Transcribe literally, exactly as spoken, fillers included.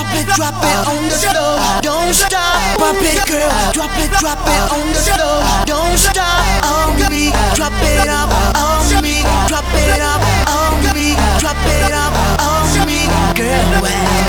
drop it, drop it on the floor. Don't stop, pop it, girl. Drop it, drop it on the floor. Don't stop, on me. Drop it up, on me. Drop it up, on me. Drop it up, on me, girl. Wow.